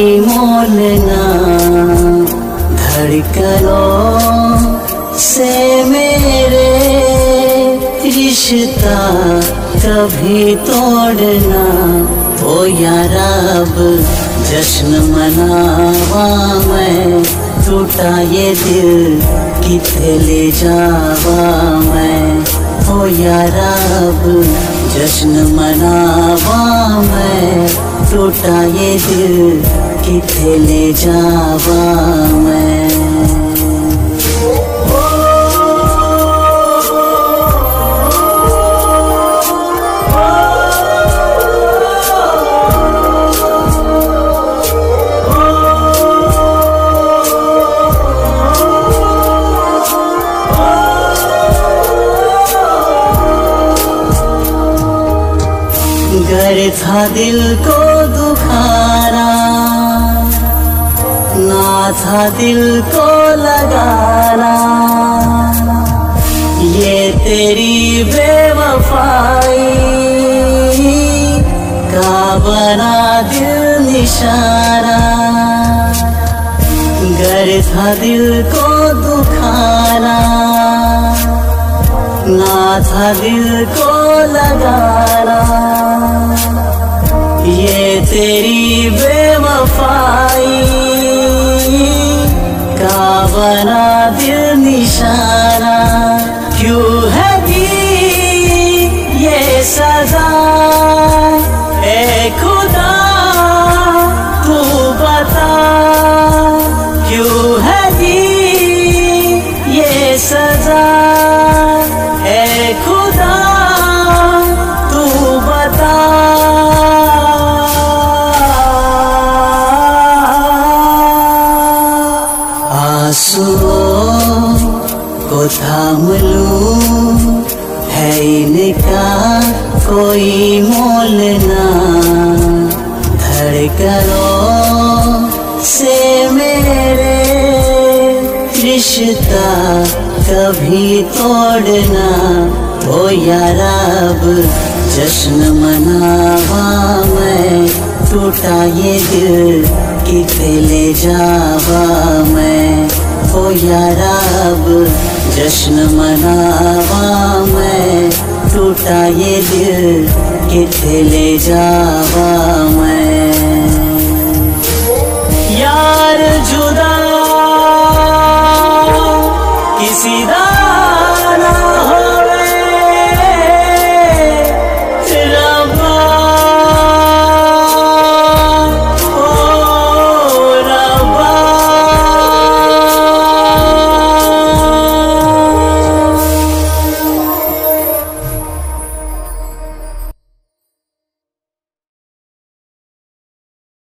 मोल ना, धड़कनों से मेरे रिश्ता कभी तोड़ना। ओ यारा अब जश्न मनावा मैं, टूटा ये दिल किथे ले जावा मैं। ओ यारा अब जश्न मनावा मैं, टूटा ये दिल किथे ले जावा मैं। गर था दिल को दुखाना, ना था दिल को लगाना। ये तेरी बेवफाई का बना दिल निशाना। गर था दिल को दुखाना, ना था दिल को लगाना। ये तेरी बेवफाई का बना दिल निशाना। क्यों है दी ये सजा ए खुदा तू बता। क्यों है दी ये सजा ए खुदा तू बता। आंसुओं को थाम लूं, है इनका कोई मोल ना। धड़कनों से मेरे रिश्ता कभी तोड़ना। ओ यारा अब जश्न मनावा मैं, टूटा ये दिल किथे ले जावा मैं। ओ यारा अब जश्न मनावा मैं, टूटा ये दिल किथे ले जावा मैं। यार जुदा किसी दा